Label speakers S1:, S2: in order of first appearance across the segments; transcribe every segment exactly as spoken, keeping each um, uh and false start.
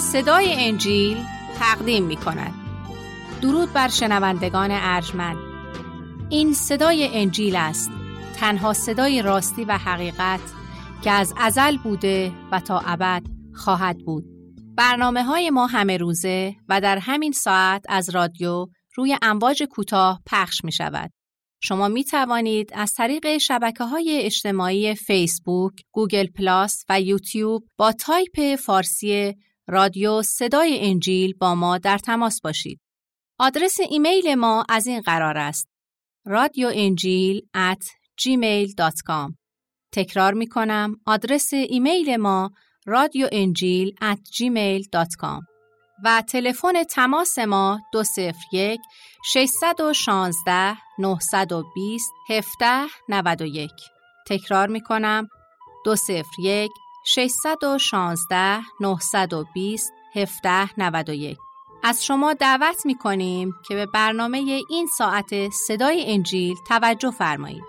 S1: صدای انجیل تقدیم می کند. درود بر شنوندگان ارجمند. این صدای انجیل است، تنها صدای راستی و حقیقت که از ازل بوده و تا ابد خواهد بود. برنامه های ما همه روزه و در همین ساعت از رادیو روی امواج کوتاه پخش می شود. شما می توانید از طریق شبکه‌های اجتماعی فیسبوک، گوگل پلاس و یوتیوب با تایپ فارسی رادیو صدای انجیل با ما در تماس باشید. آدرس ایمیل ما از این قرار است: رادیو انجیل ات جیمیل دات کام. تکرار می کنم، آدرس ایمیل ما رادیو انجیل ات جیمیل دات کام و تلفن تماس ما دو صفر یک ششصد و شانزده نهصد و بیست هفده نود و یک. تکرار می کنم، دو صفر یک ششصد و شانزده نهصد و بیست هفده نود و یک. از شما دعوت می کنیم که به برنامه این ساعت صدای انجیل توجه فرمایید.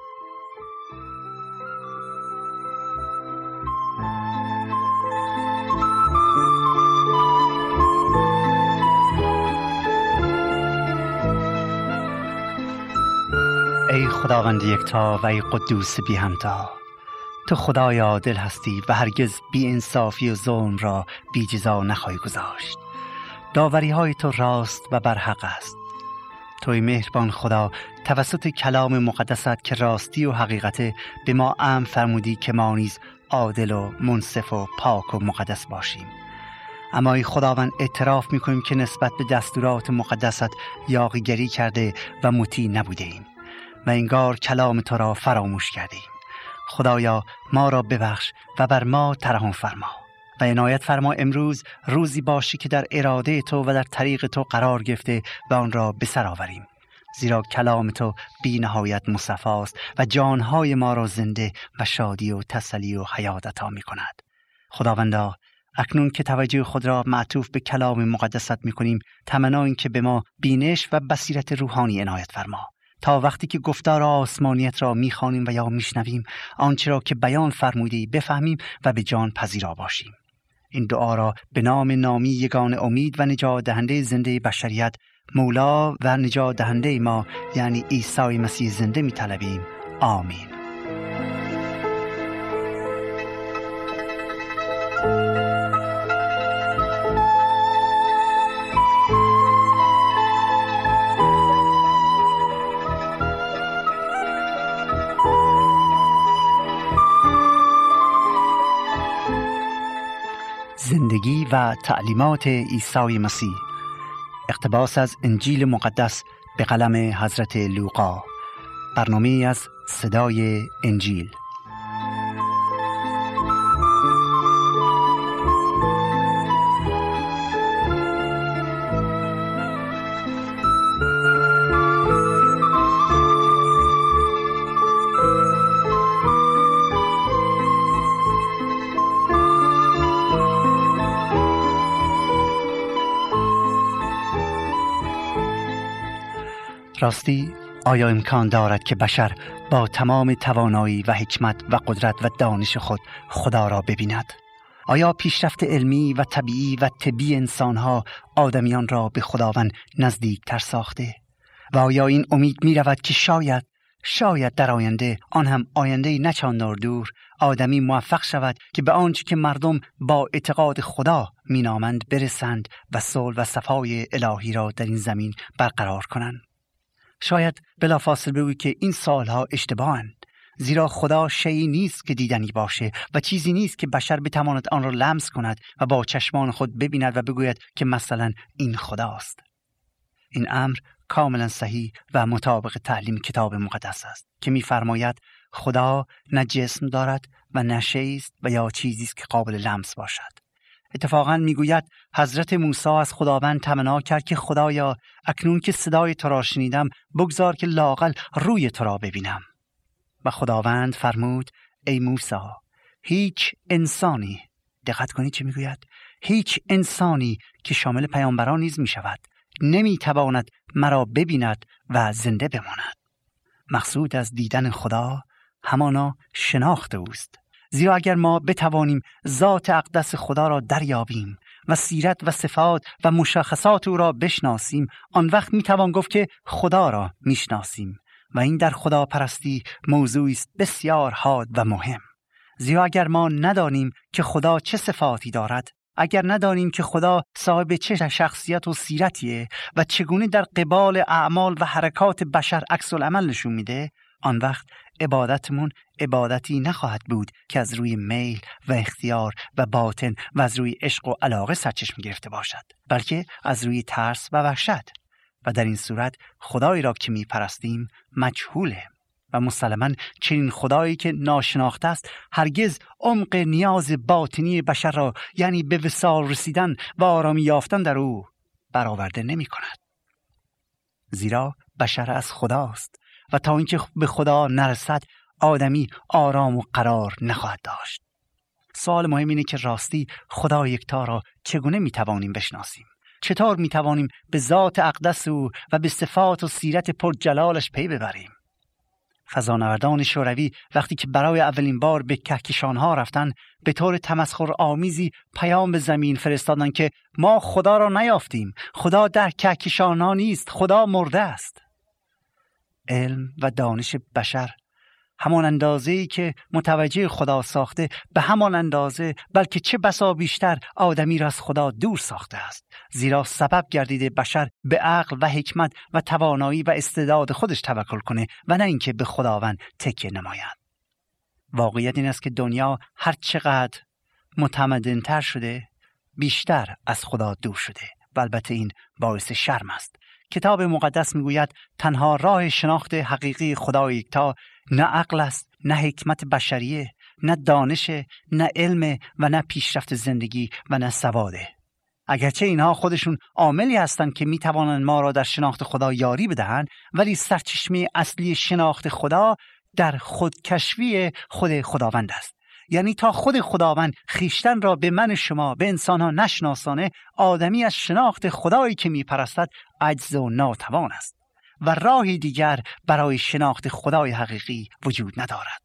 S2: ای خداوند یکتا و ای قدوس بی همتا، تو خدای عادل هستی و هرگز بی انصافی و ظلم را بی جزا نخواهی گذاشت. داوری های تو راست و برحق است. توی مهربان خدا توسط کلام مقدست که راستی و حقیقت به ما امر فرمودی که ما نیز عادل و منصف و پاک و مقدس باشیم. اما ای خداوند اعتراف میکنیم که نسبت به دستورات مقدست یاغیگری کرده و مطیع نبوده ایم و انگار کلام تو را فراموش کردیم. خدایا ما را ببخش و بر ما ترحم فرما و عنایت فرما امروز روزی باشی که در اراده تو و در طریق تو قرار گرفته و آن را به سر آوریم، زیرا کلام تو بی نهایت مصطفی است و جانهای ما را زنده و شادی و تسلی و حیات عطا می کند. خداوندا اکنون که توجه خود را معطوف به کلام مقدست می کنیم، تمنا این که به ما بینش و بصیرت روحانی عنایت فرما تا وقتی که گفتار آسمانیت را می‌خوانیم و یا میشنویم، آنچه را که بیان فرمودی بفهمیم و به جان پذیرا باشیم. این دعا را به نام نامی یگان امید و نجات دهنده زنده بشریت، مولا و نجات دهنده ما یعنی عیسی مسیح زنده می‌طلبیم. آمین. زندگی و تعلیمات عیسی مسیح. اقتباس از انجیل مقدس به قلم حضرت لوقا. برنامه از صدای انجیل. راستی آیا امکان دارد که بشر با تمام توانایی و حکمت و قدرت و دانش خود خدا را ببیند؟ آیا پیشرفت علمی و طبیعی و طبی انسانها آدمیان را به خداوند نزدیکتر ساخته؟ و آیا این امید می رود که شاید شاید در آینده، آن هم آینده نه چندان دور، آدمی موفق شود که به آنچه که مردم با اعتقاد خدا می نامند برسند و صلح و صفای الهی را در این زمین برقرار کنند؟ شاید بلافاصله بگویی که این سالها اشتباهند، زیرا خدا شیئی نیست که دیدنی باشه و چیزی نیست که بشر بتواند آن را لمس کند و با چشمان خود ببیند و بگوید که مثلا این خداست. این امر کاملا صحیح و مطابق تعلیم کتاب مقدس است که می‌فرماید خدا نه جسم دارد و نه شیئی است و یا چیزی است که قابل لمس باشد. اتفاقاً میگوید حضرت موسی از خداوند تمنا کرد که خدایا اکنون که صدای تو را شنیدم، بگذار که لااقل روی تو را ببینم. و خداوند فرمود ای موسی، هیچ انسانی، دقت کنید چه میگوید، هیچ انسانی که شامل پیامبران نیز میشود نمیتواند مرا ببیند و زنده بماند. مقصود از دیدن خدا همانا شناخت اوست. زیرا اگر ما بتوانیم ذات اقدس خدا را دریابیم و سیرت و صفات و مشخصات او را بشناسیم، آن وقت میتوان گفت که خدا را میشناسیم و این در خدا پرستی موضوعی است بسیار حاد و مهم. زیرا اگر ما ندانیم که خدا چه صفاتی دارد، اگر ندانیم که خدا صاحب چه شخصیت و سیرتیه و چگونه در قبال اعمال و حرکات بشر عکس العمل نشون میده، آن وقت عبادتمون عبادتی نخواهد بود که از روی میل و اختیار و باطن و از روی عشق و علاقه سرچشمه گرفته باشد، بلکه از روی ترس و وحشت. و در این صورت خدایی را که میپرستیم مجهوله و مسلماً چنین خدایی که ناشناخته است هرگز عمق نیاز باطنی بشر را، یعنی به وصال رسیدن و آرامی یافتن در او، برآورده نمی کند. زیرا بشر از خداست و تا اینکه به خدا نرسد آدمی آرام و قرار نخواهد داشت. سوال مهم اینه که راستی خدا یکتا را چگونه می توانیم بشناسیم؟ چطور می توانیم به ذات اقدس او و به صفات و سیرت پرجلالش پی ببریم؟ فضانوردان شوروی وقتی که برای اولین بار به کهکشان‌ها رفتن، به طور تمسخر آمیزی پیام به زمین فرستادن که ما خدا را نیافتیم، خدا در کهکشان‌ها نیست، خدا مرده است. علم و دانش بشر همان اندازه‌ای که متوجه خدا ساخته، به همان اندازه بلکه چه بسا بیشتر آدمی را از خدا دور ساخته است، زیرا سبب گردیده بشر به عقل و حکمت و توانایی و استعداد خودش توکل کنه و نه اینکه به خداوند تکیه نماید. واقعیت این است که دنیا هر چقدر متمدن‌تر شده، بیشتر از خدا دور شده و البته این باعث شرم است. کتاب مقدس میگوید تنها راه شناخت حقیقی خدا یکتا نه عقل است، نه حکمت بشریه، نه دانش، نه علم و نه پیشرفت زندگی و نه سواده. اگرچه اینها خودشون عاملی هستند که میتوانند ما را در شناخت خدا یاری بدهند، ولی سرچشمه اصلی شناخت خدا در خودکشفی خود خداوند است. یعنی تا خود خداوند خیشتن را به من شما، به انسانها نشناسانه، آدمی از شناخت خدایی که میپرستد عجز و ناتوان است و راهی دیگر برای شناخت خدای حقیقی وجود ندارد.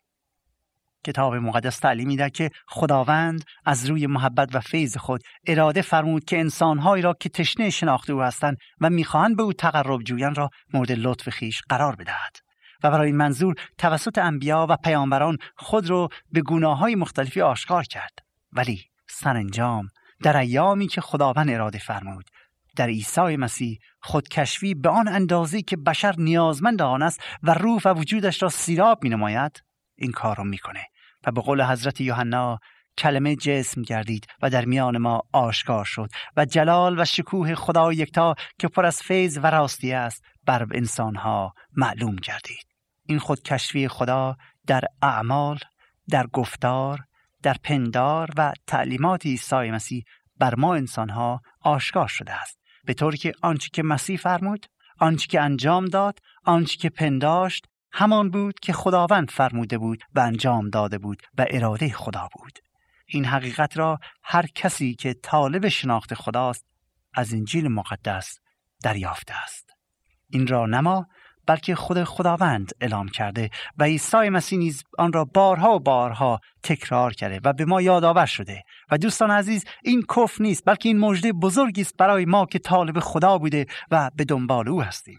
S2: کتاب مقدس تعلیم می‌دهد که خداوند از روی محبت و فیض خود اراده فرمود که انسان‌هایی را که تشنه شناخت او هستند و می‌خواهند به او تقرب جویند را مورد لطف خیش قرار بدهد و برای این منظور توسط انبیا و پیامبران خود را به گناه‌های مختلفی آشکار کرد. ولی سرانجام در ایامی که خداوند اراده فرمود، در عیسی مسیح خودکشفی به آن اندازه‌ای که بشر نیازمند آن است و روح و وجودش را سیراب می‌نماید، این کار را می‌کنه و به قول حضرت یوحنا کلمه جسم گردید و در میان ما آشکار شد و جلال و شکوه خدا یکتا که پر از فیض و راستی است بر انسان‌ها معلوم گردید. این خودکشفی خدا در اعمال، در گفتار، در پندار و تعلیمات عیسی مسیح بر ما انسان‌ها آشکار شده است، به طوری که آنچه که مسیح فرمود، آنچه که انجام داد، آنچه که پنداشت، همان بود که خداوند فرموده بود و انجام داده بود و اراده خدا بود. این حقیقت را هر کسی که طالب شناخت خداست از انجیل مقدس دریافته است. این را نه ما بلکه خود خداوند اعلام کرده و عیسی مسیح نیز آن را بارها و بارها تکرار کرده و به ما یادآور شده. و دوستان عزیز، این کفر نیست بلکه این مژده بزرگی است برای ما که طالب خدا بوده و به دنبال او هستیم.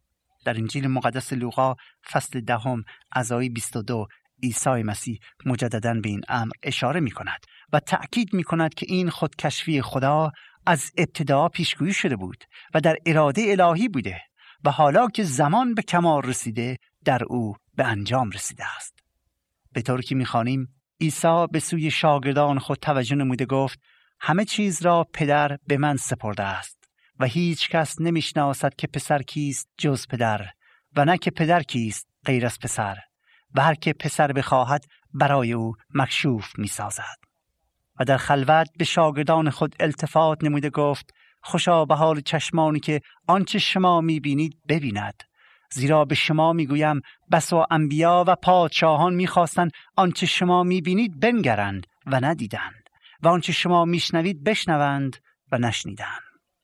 S2: در انجیل مقدس لوقا فصل دهم از آیه بیست و دو عیسی مسیح مجدداً به این امر اشاره می کند و تأکید می کند که این خودکشفی خدا از ابتدا پیشگویی شده بود و در اراده الهی بوده و حالا که زمان به کمال رسیده در او به انجام رسیده است. به طوری که می‌خوانیم عیسی به سوی شاگردان خود توجه نموده گفت همه چیز را پدر به من سپرده است و هیچ کس نمی‌شناسد که پسر کیست جز پدر و نه که پدر کیست غیر از پسر و هر که پسر بخواهد برای او مکشوف می‌سازد. و در خلوت به شاگردان خود التفات نموده گفت خوشا به حال چشمانی که آنچه شما می‌بینید ببیند، زیرا به شما میگویم بسا انبیا و پادشاهان میخواستند آنچه شما میبینید بنگرند و ندیدند و آنچه شما میشنوید بشنوند و نشنیدند.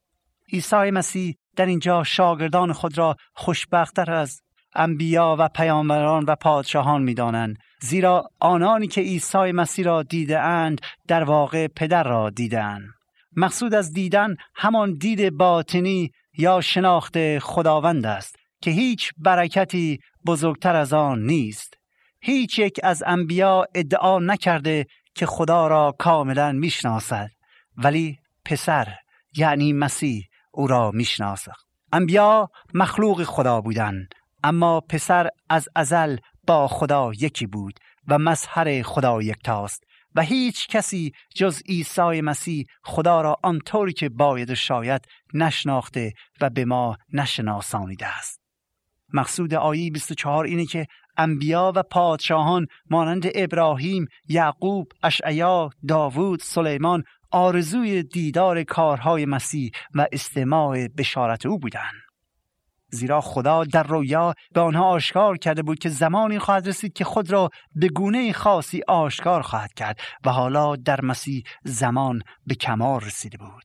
S2: عیسی مسیح در اینجا شاگردان خود را خوشبخت‌تر از انبیا و پیامبران و پادشاهان میدانند، زیرا آنانی که عیسی مسیح را دیده اند در واقع پدر را دیدند مقصود از دیدن همان دید باطنی یا شناخت خداوند است که هیچ برکتی بزرگتر از آن نیست. هیچ یک از انبیا ادعا نکرده که خدا را کاملا میشناسد، ولی پسر یعنی مسیح او را میشناسد. انبیا مخلوق خدا بودند، اما پسر از ازل با خدا یکی بود و مظهر خدا یکتاست و هیچ کسی جز عیسی مسیح خدا را آنطوری که باید و شاید نشناخته و به ما نشناسانیده است. مقصود آیه بیست و چهار اینه که انبیا و پادشاهان مانند ابراهیم، یعقوب، اشعیا، داوود، سلیمان آرزوی دیدار کارهای مسیح و استماع بشارت او بودند. زیرا خدا در رویا به آنها آشکار کرده بود که زمانی خواهد رسید که خود را به گونه خاصی آشکار خواهد کرد و حالا در مسیح زمان به کمال رسیده بود.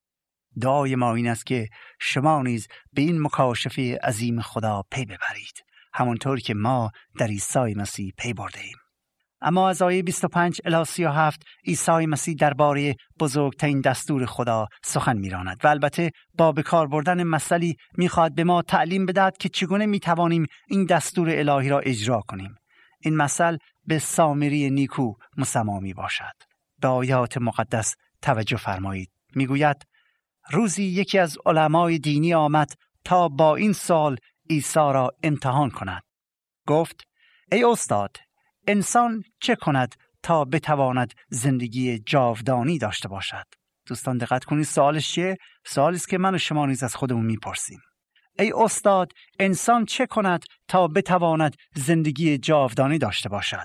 S2: دعای ما این است که شما نیز به این مکاشفه عظیم خدا پی ببرید، همانطور که ما در عیسی مسیح پی برده ایم. اما از آیه بیست و پنج الی سی و هفت عیسی مسیح درباره بزرگترین دستور خدا سخن می‌راند و البته با به کار بردن مثلی می‌خواهد به ما تعلیم بدهد که چگونه می‌توانیم این دستور الهی را اجرا کنیم. این مثل به سامری نیکو مسما میباشد. به آیات مقدس توجه فرمایید. میگوید روزی یکی از علمای دینی آمد تا با این سوال عیسی را امتحان کند. گفت: ای استاد، انسان چه کند تا بتواند زندگی جاودانی داشته باشد؟ دوستان دقت کنید، سوالش چیه؟ سوالی است که من و شما نیز از خودمون میپرسیم. ای استاد، انسان چه کند تا بتواند زندگی جاودانی داشته باشد؟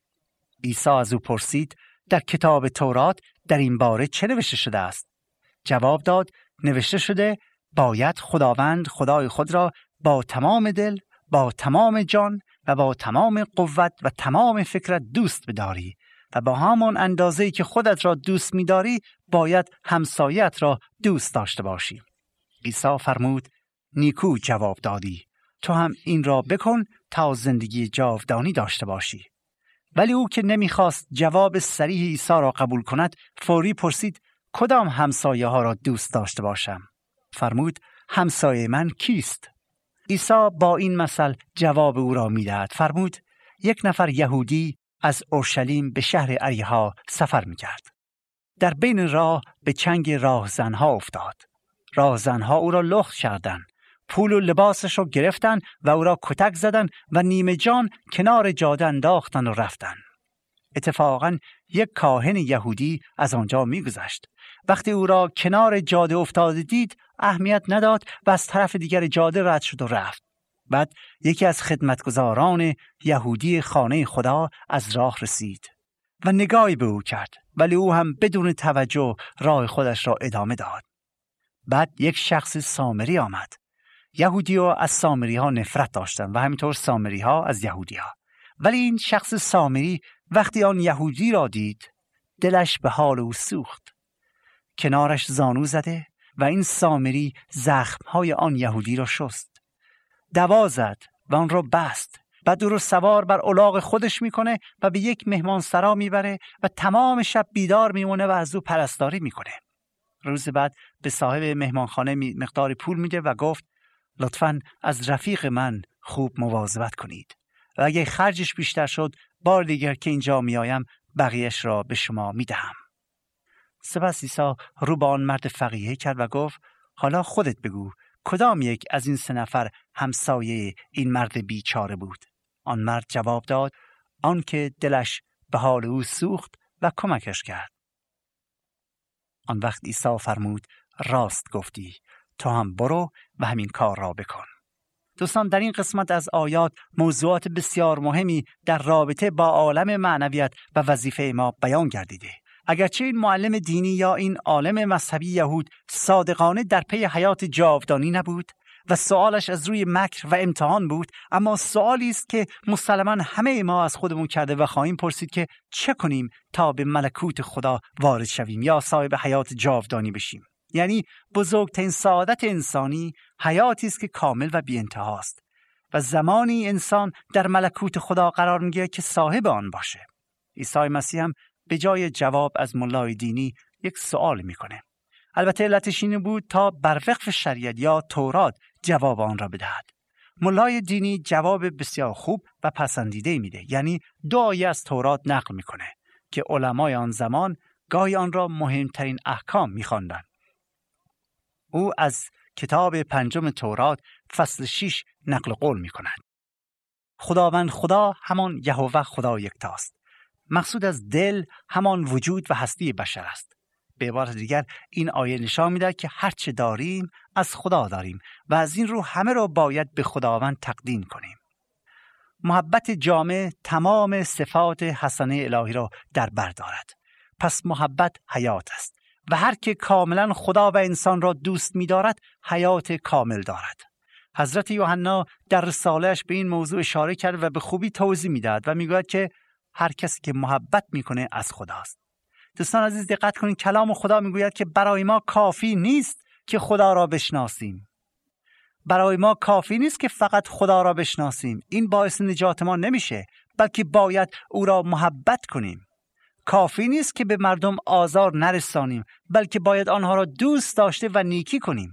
S2: عیسی از او پرسید: در کتاب تورات در این باره چه نوشته شده است؟ جواب داد: نوشته شده باید خداوند خدای خود را با تمام دل، با تمام جان و با تمام قوت و تمام فکرت دوست بداری و با همان اندازه‌ای که خودت را دوست می‌داری باید همسایت را دوست داشته باشی. عیسی فرمود: نیکو جواب دادی، تو هم این را بکن تا زندگی جاودانی داشته باشی. ولی او که نمی‌خواست جواب صریح عیسی را قبول کند، فوری پرسید: کدام همسایه ها را دوست داشته باشم؟ فرمود: همسایه من کیست؟ عیسی با این مثل جواب او را می‌دهد. فرمود: یک نفر یهودی از اورشلیم به شهر اریحا سفر می‌کرد. در بین راه به چنگ راهزنها افتاد. راهزنها او را لخت کردند، پول و لباسش را گرفتند و او را کتک زدند و نیمه جان کنار جاده انداختند و رفتند. اتفاقاً یک کاهن یهودی از آنجا می‌گذشت. وقتی او را کنار جاده افتاده دید، اهمیت نداد و از طرف دیگر جاده رد شد و رفت. بعد یکی از خدمتگزاران یهودی خانه خدا از راه رسید و نگاهی به او کرد، ولی او هم بدون توجه راه خودش را ادامه داد. بعد یک شخص سامری آمد. یهودی ها از سامری ها نفرت داشتند و همینطور سامری ها از یهودی ها. ولی این شخص سامری وقتی آن یهودی را دید، دلش به حال او سوخت. کنارش زانو زده و این سامری زخمهای آن یهودی را شست. دوا زد و آن را بست. بعد او را سوار بر الاغ خودش میکنه و به یک مهمانسرا میبره و تمام شب بیدار میمونه و از او پرستاری میکنه. روز بعد به صاحب مهمانخانه مقداری پول میده و گفت: لطفاً از رفیق من خوب مواظبت کنید و اگه خرجش بیشتر شد بار دیگر که اینجا میایم بقیهش را به شما میدهم. سپس عیسی رو به آن مرد فقیه کرد و گفت: حالا خودت بگو کدام یک از این سه نفر همسایه این مرد بیچاره بود؟ آن مرد جواب داد: آن که دلش به حال او سوخت و کمکش کرد. آن وقت عیسی فرمود: راست گفتی، تو هم برو و همین کار را بکن. دوستان، در این قسمت از آیات موضوعات بسیار مهمی در رابطه با عالم معنویت و وظیفه ما بیان گردیده. اگرچه این معلم دینی یا این عالم مذهبی یهود صادقانه در پی حیات جاودانی نبود و سوالش از روی مکر و امتحان بود، اما سوالی است که مسلماً همه ما از خودمون کرده و خواهیم پرسید که چه کنیم تا به ملکوت خدا وارد شویم یا صاحب حیات جاودانی بشیم. یعنی بزرگترین سعادت انسانی حیاتی است که کامل و بی انتهاست و زمانی انسان در ملکوت خدا قرار می‌گیرد که صاحب آن باشه. عیسی مسیح هم به جای جواب از ملای دینی یک سوال میکنه. البته علتش این بود تا بر وقف شریعت یا تورات جواب آن را بدهد. ملای دینی جواب بسیار خوب و پسندیده میده، یعنی دو آیه از تورات نقل میکنه که علمای آن زمان گاهی آن را مهمترین احکام میخواندند. او از کتاب پنجم تورات فصل شش نقل قول میکند. خداوند خدا همان یهوه خدا یکتاست. مقصود از دل همان وجود و هستی بشر است. به عبارت دیگر این آیه نشان می‌دهد که هر چه داریم از خدا داریم و از این رو همه را باید به خداوند تقدیم کنیم. محبت جامع تمام صفات حسنه الهی را در بر دارد. پس محبت حیات است و هر که کاملا خدا و انسان را دوست می‌دارد حیات کامل دارد. حضرت یوحنا در رساله‌اش به این موضوع اشاره کرد و به خوبی توضیح می‌دهد و می‌گوید که هر کسی که محبت می‌کنه از خداست. دوستان عزیز دقت کنید، کلام خدا میگوید که برای ما کافی نیست که خدا را بشناسیم. برای ما کافی نیست که فقط خدا را بشناسیم. این باعث نجات ما نمیشه، بلکه باید او را محبت کنیم. کافی نیست که به مردم آزار نرسانیم، بلکه باید آنها را دوست داشته و نیکی کنیم.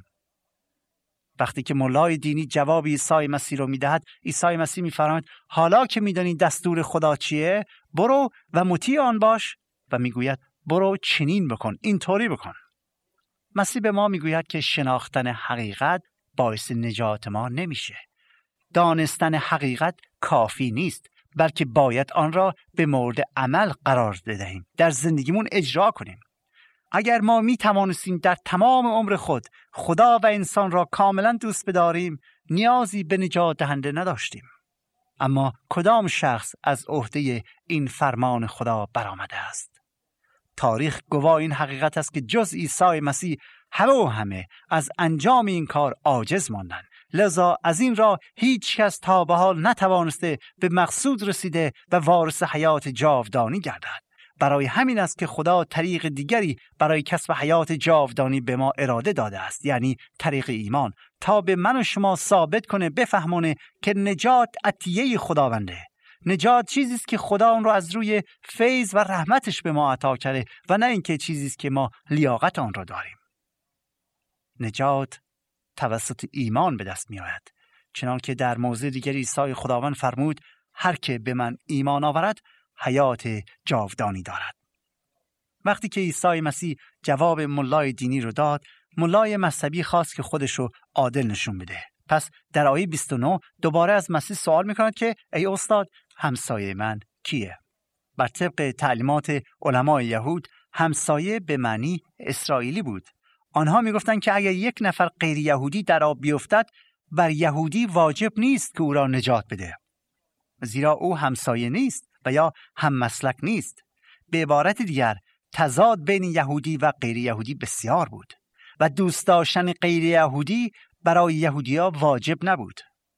S2: وقتی که مولای دینی جواب عیسی مسیح را میدهد، عیسی مسیح میفرماید حالا که میدانی دستور خدا چیه، برو و مطیع آن باش، و میگوید برو چنین بکن، اینطوری بکن. مسیح به ما میگوید که شناختن حقیقت باعث نجات ما نمیشه. دانستن حقیقت کافی نیست، بلکه باید آن را به مورد عمل قرار بدهیم، در زندگیمون اجرا کنیم. اگر ما می توانستیم در تمام عمر خود خدا و انسان را کاملا دوست بداریم، نیازی به نجات دهنده نداشتیم. اما کدام شخص از عهده این فرمان خدا برآمده است؟ تاریخ گواه این حقیقت است که جز عیسی مسیح همه و همه از انجام این کار عاجز ماندند. لذا از این راه هیچ کس تا به حال نتوانسته به مقصود رسیده و وارث حیات جاودانی گردد. برای همین است که خدا طریق دیگری برای کسب حیات جاودانی به ما اراده داده است، یعنی طریق ایمان، تا به من و شما ثابت کنه، بفهمونه که نجات عطیه خداونده. نجات چیزی است که خدا اون رو از روی فیض و رحمتش به ما عطا کرده و نه اینکه چیزی است که ما لیاقت آن را داریم. نجات توسط ایمان به دست می آید. چنانکه در موضع دیگری عیسی خداوند فرمود هر که به من ایمان آورد حیات جاودانی دارد. وقتی که عیسی مسیح جواب ملای دینی رو داد، ملای مذهبی خواست که خودش رو عادل نشون بده. پس در آیه بیست و نه دوباره از مسیح سوال می‌کند که ای استاد، همسایه من کیه؟ بر طبق تعلیمات علمای یهود، همسایه به معنی اسرائیلی بود. آنها میگفتند که اگر یک نفر غیر یهودی در آب بیفتد، بر یهودی واجب نیست که او را نجات بده، زیرا او همسایه نیست و یا هم مسلک نیست. به عبارت دیگر، تضاد بین یهودی و غیر یهودی بسیار بود و دوست داشتن غیر یهودی برای یهودی‌ها واجب نبود.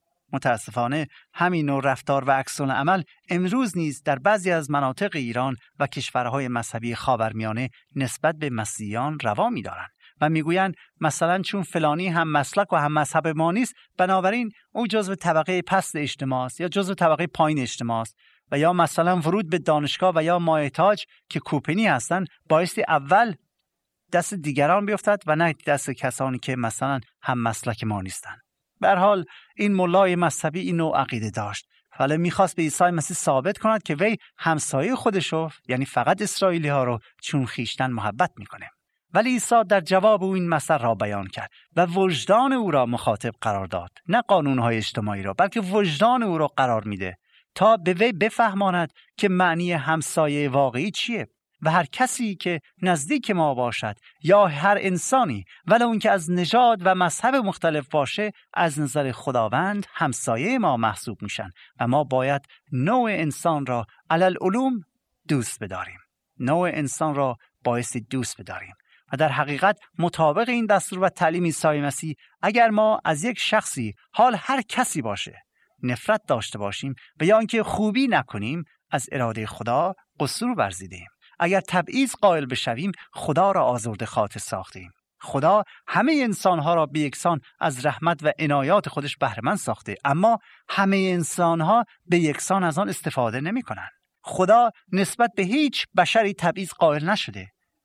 S2: متاسفانه همین نوع رفتار و عکس‌العمل امروز نیز در بعضی از مناطق ایران و کشورهای مذهبی خاورمیانه نسبت به مسیحیان روا می‌دارند و میگویند مثلا چون فلانی هم مسلک و هم مذهب ما نیست، بنابراین او جزو طبقه پست اجتماع است یا جزو طبقه پایین اجتماع است، و یا مثلا ورود به دانشگاه و یا مایحتاج که کوپنی هستند بایستی اول دست دیگران بیفتد و نه دست کسانی که مثلا هم مسلک ما نیستند. به هر حال این مولای مذهبی این نوع عقیده داشت، ولی میخواست به عیسی مسیح ثابت کند که وی همسایه خودشو، یعنی فقط اسرائیلی ها رو چون خیشتن محبت میکنه. ولی عیسی در جواب او این مسئله را بیان کرد و وجدان او را مخاطب قرار داد، نه قانونهای اجتماعی را، بلکه وجدان او را قرار میده تا به وی بفهماند که معنی همسایه واقعی چیه. و هر کسی که نزدیک ما باشد یا هر انسانی ولو اون که از نژاد و مذهب مختلف باشه، از نظر خداوند همسایه ما محسوب میشن و ما باید نوع انسان را علل علوم دوست بداریم. نوع انسان را بایستی دوست بداریم و در حقیقت مطابق این دستور و تعلیم عیسی مسیح، اگر ما از یک شخصی، حال هر کسی باشه، نفرت داشته باشیم و یا اینکه خوبی نکنیم، از اراده خدا قصور ورزیدیم. اگر تبعیض قائل بشویم، خدا را آزرده خاطر ساختیم. خدا همه انسانها را به یکسان از رحمت و عنایات خودش بهره‌مند ساخته، اما همه انسانها به یکسان از آن استفاده نمی کنند. خدا نسبت به هیچ بشری تبعیض قائل نشده.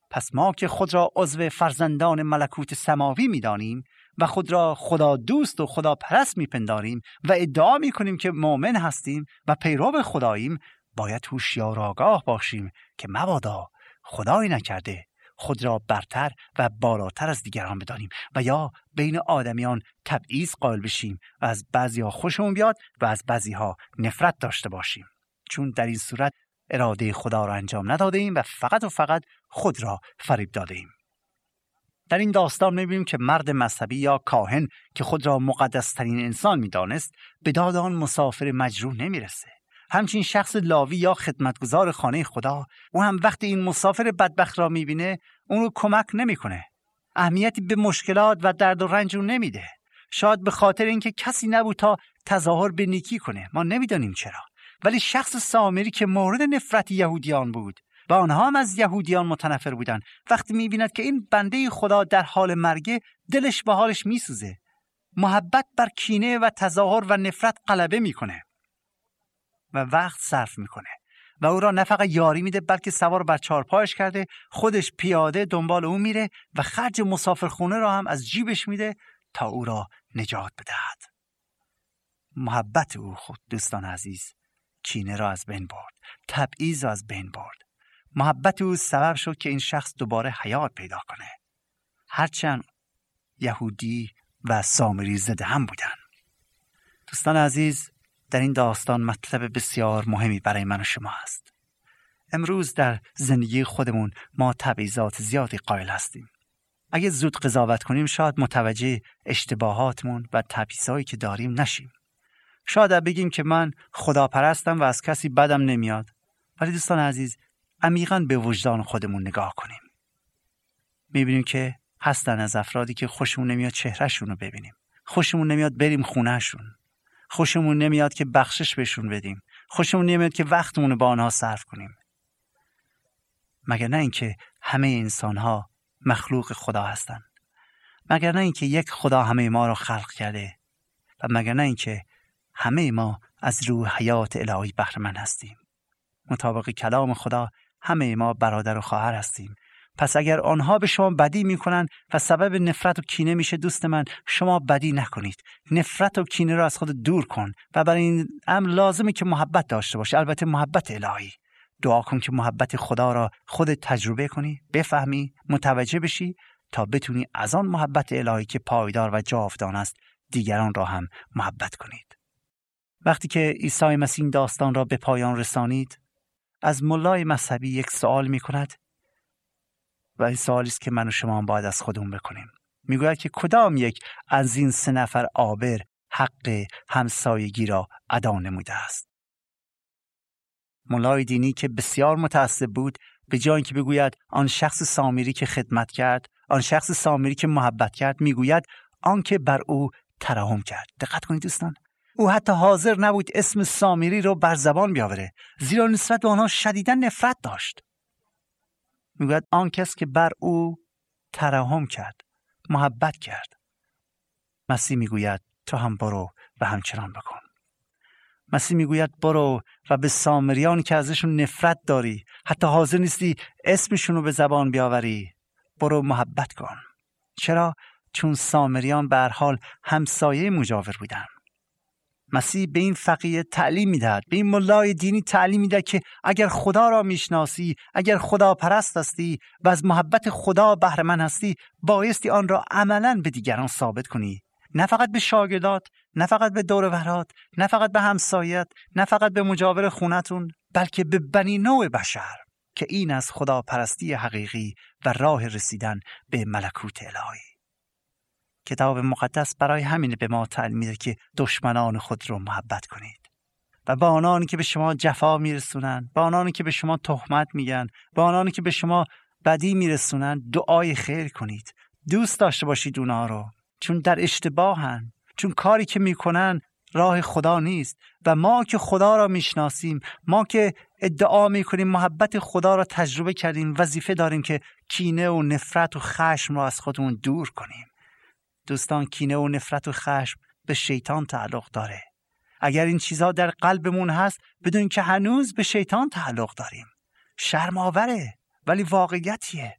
S2: پس ما که خود را عضو فرزندان ملکوت سماوی می‌دانیم و خود را خدا دوست و خدا پرست می‌پنداریم و ادعا می‌کنیم که مؤمن هستیم و پیرو خداییم، باید هوشیار و آگاه باشیم که مبادا خدایی نکرده خود را برتر و بالاتر از دیگران بدانیم و یا بین آدمیان تبعیض قائل بشیم و از بعضی‌ها خوشمون بیاد و از بعضی‌ها نفرت داشته باشیم، چون در این صورت اراده خدا را انجام نداده ایم و فقط و فقط خود را فریب داده ایم. در این داستان می‌بینیم که مرد مذهبی یا کاهن که خود را مقدس‌ترین انسان می‌دانست به داد آن مسافر مجروح نمی‌رسه. همچنین شخص لاوی یا خدمتگزار خانه خدا، او هم وقتی این مسافر بدبخت را می‌بینه اون رو کمک نمی‌کنه. اهمیتی به مشکلات و درد و رنج اون نمیده. شاید به خاطر اینکه کسی نبود تا تظاهر به نیکی کنه، ما نمی‌دانیم چرا. ولی شخص سامری که مورد نفرت یهودیان بود و آنها هم از یهودیان متنفر بودند، وقتی می‌بیند که این بنده خدا در حال مرگ، دلش به حالش می‌سوزه. محبت بر کینه و تظاهر و نفرت غلبه می‌کنه و وقت صرف می‌کنه و او را نه فقط یاری میده بلکه سوار بر چهارپایش کرده، خودش پیاده دنبال او میره و خرج مسافرخونه را هم از جیبش میده تا او را نجات بدهد. محبت او، خود دوستان عزیز، کینه را از بین برد، تبعیض را از بین برد. محبت او سبب شد که این شخص دوباره حیات پیدا کنه، هرچند یهودی و سامری ضد هم بودن. دوستان عزیز، در این داستان مطلب بسیار مهمی برای من و شما است. امروز در زندگی خودمون ما تبعیضات زیادی قائل هستیم. اگه زود قضاوت کنیم شاید متوجه اشتباهاتمون و تبعیضایی که داریم نشیم. شاید بگیم که من خداپرستم و از کسی بدم نمیاد، ولی دوستان عزیز عمیقاً به وجدان خودمون نگاه کنیم. میبینیم که هستن از افرادی که خوشمون نمیاد چهرهشون رو ببینیم، خوشمون نمیاد بریم خونهشون، خوشمون نمیاد که بخشش بهشون بدیم، خوشمون نمیاد که وقتمون رو با آنها صرف کنیم. مگر نه اینکه همه انسان‌ها مخلوق خدا هستند؟ مگر نه اینکه یک خدا همه ما را خلق کرده؟ و مگر نه اینکه همه ما از روح حیات الهی بهره مند هستیم؟ مطابق کلام خدا همه ما برادر و خواهر هستیم. پس اگر آنها به شما بدی میکنن و سبب نفرت و کینه میشه، دوست من، شما بدی نکنید. نفرت و کینه را از خود دور کن و برای این امر لازمه که محبت داشته باشی، البته محبت الهی. دعا کن که محبت خدا را خودت تجربه کنی، بفهمی، متوجه بشی تا بتونی از آن محبت الهی که پایدار و جاودان است دیگران را هم محبت کنید. وقتی که عیسی مسیح این داستان را به پایان رسانید، از ملای مذهبی یک سوال میکند و این سوالی است که من و شما باید از خودمون بکنیم. میگوید که کدام یک از این سه نفر عابر حق همسایگی را ادا نموده است؟ ملای دینی که بسیار متعصب بود، به جای اینکه بگوید آن شخص سامری که خدمت کرد، آن شخص سامری که محبت کرد، میگوید آن که بر او ترحم کرد. دقت کنید دوستان، او حتی حاضر نبود اسم سامری رو بر زبان بیاوره، زیرا نسبت به آنها شدیداً نفرت داشت. میگوید آن کس که بر او ترحم کرد، محبت کرد. مسیح میگوید تو هم برو و همچنان بکن. مسیح میگوید برو و به سامریانی که ازشون نفرت داری، حتی حاضر نیستی اسمشون رو به زبان بیاوری، برو محبت کن. چرا؟ چون سامریان به هر حال همسایه مجاور بودن. مسیح به این فقیه تعلیم میدهد، به این ملای دینی تعلیم میدهد که اگر خدا را میشناسی، اگر خدا پرست هستی و از محبت خدا بهره مند هستی، بایستی آن را عملاً به دیگران ثابت کنی. نه فقط به شاگردات، نه فقط به دور و برات، نه فقط به همسایت، نه فقط به مجاور خونتون، بلکه به بنی نوع بشر، که این از خدا پرستی حقیقی و راه رسیدن به ملکوت الهی. کتاب مقدس برای همین به ما تعلیم میده که دشمنان خود رو محبت کنید و با آنانی که به شما جفا میرسونن، با آنانی که به شما تهمت میگن، با آنانی که به شما بدی میرسونن دعای خیر کنید. دوست داشته باشید اونها رو، چون در اشتباهن، چون کاری که میکنن راه خدا نیست. و ما که خدا را میشناسیم، ما که ادعا میکنیم محبت خدا را تجربه کردیم، وظیفه داریم که کینه و نفرت و خشم را از خودمون دور کنیم. دوستان، کینه و نفرت و خشم به شیطان تعلق داره. اگر این چیزها در قلبمون هست، بدون که هنوز به شیطان تعلق داریم. شرم آوره، ولی واقعیتیه.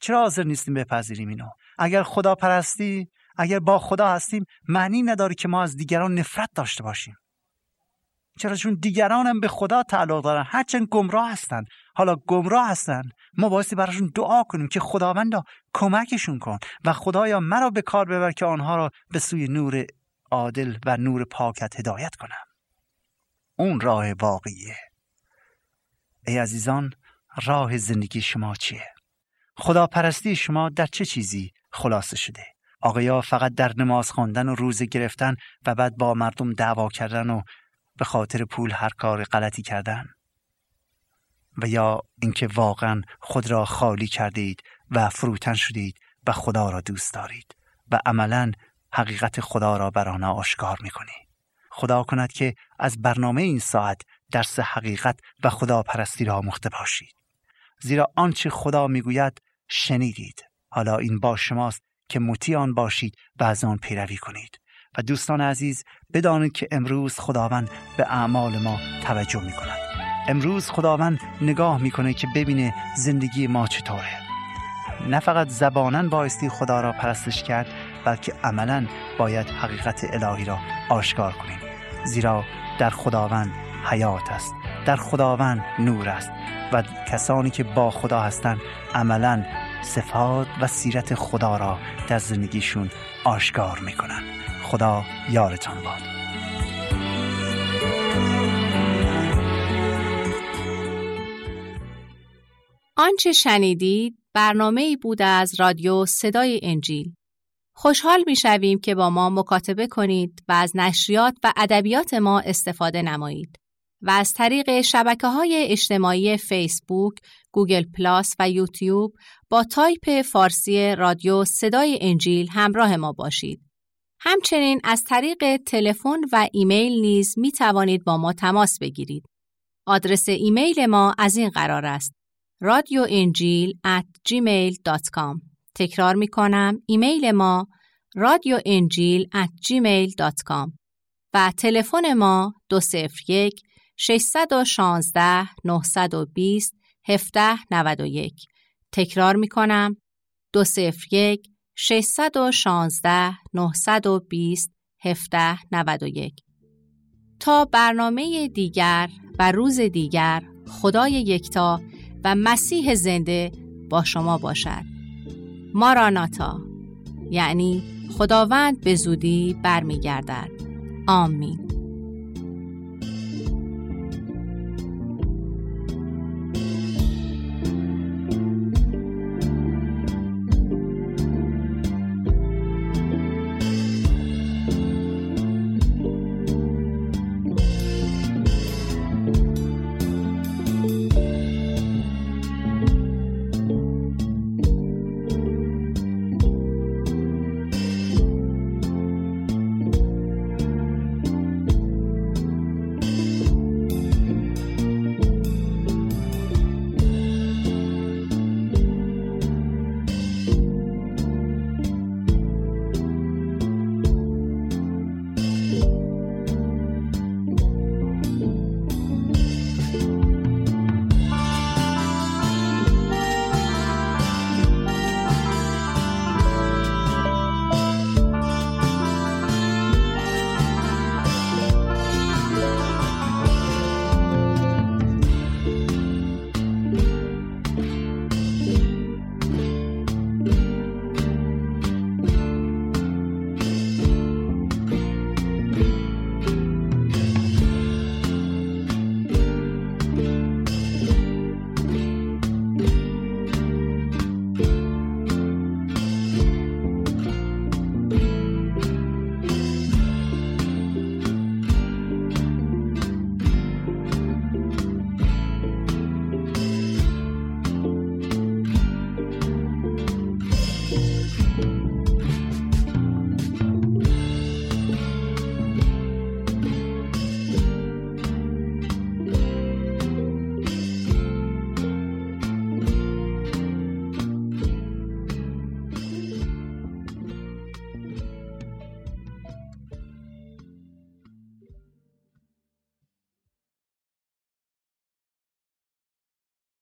S2: چرا حاضر نیستیم بپذیریم اینو؟ اگر خدا پرستی، اگر با خدا هستیم، معنی نداره که ما از دیگران نفرت داشته باشیم. چرا؟ چون دیگران هم به خدا تعلق دارن، هرچند گمراه هستن. حالا گمراه هستن، ما بایستی براشون دعا کنیم که خداوندا کمکشون کن و خدایا مرا به کار ببر که آنها را به سوی نور عادل و نور پاکت هدایت کنم. اون راه واقعیه. ای عزیزان، راه زندگی شما چیه؟ خداپرستی شما در چه چیزی خلاصه شده؟ آقایا فقط در نماز خواندن و روزه گرفتن و بعد با مردم دعوا کردن و به خاطر پول هر کار غلطی کردن؟ و یا اینکه واقعا خود را خالی کرده اید و فروتن شدید و خدا را دوست دارید و عملاً حقیقت خدا را بر آنها آشکار میکنید؟ خدا کند که از برنامه این ساعت درس حقیقت و خدا پرستی را آموخته باشید، زیرا آنچه خدا میگوید شنیدید. حالا این با شماست که مطیع آن باشید و از آن پیروی کنید. و دوستان عزیز، بدانید که امروز خداوند به اعمال ما توجه میکند. امروز خداوند نگاه میکنه که ببینه زندگی ما چطوره. نه فقط زباناً بایستی خدا را پرستش کرد، بلکه عملاً باید حقیقت الهی را آشکار کنیم، زیرا در خداوند حیات است، در خداوند نور است و کسانی که با خدا هستند عملاً صفات و سیرت خدا را در زندگیشون آشکار میکنن. خدا یارتان باد.
S1: آنچه شنیدید برنامه‌ای بود از رادیو صدای انجیل. خوشحال می‌شویم که با ما مکاتبه کنید و از نشریات و ادبیات ما استفاده نمایید و از طریق شبکه‌های اجتماعی فیسبوک، گوگل پلاس و یوتیوب با تایپ فارسی رادیو صدای انجیل همراه ما باشید. همچنین از طریق تلفن و ایمیل نیز می توانید با ما تماس بگیرید. آدرس ایمیل ما از این قرار است: رادیو انجیل ات جیمیل دات کام. تکرار می کنم، ایمیل ما رادیو انجیل ات جیمیل دات کام و تلفن ما دو صفر یک شش یک شش نه دو صفر هفت نه یک. تکرار می کنم، دو صفر یک شش یک شش نه دو صفر هفت نه یک. تا برنامه دیگر و روز دیگر، خدای یکتا و مسیح زنده با شما باشد. ماراناتا، یعنی خداوند به زودی برمیگردد. آمین.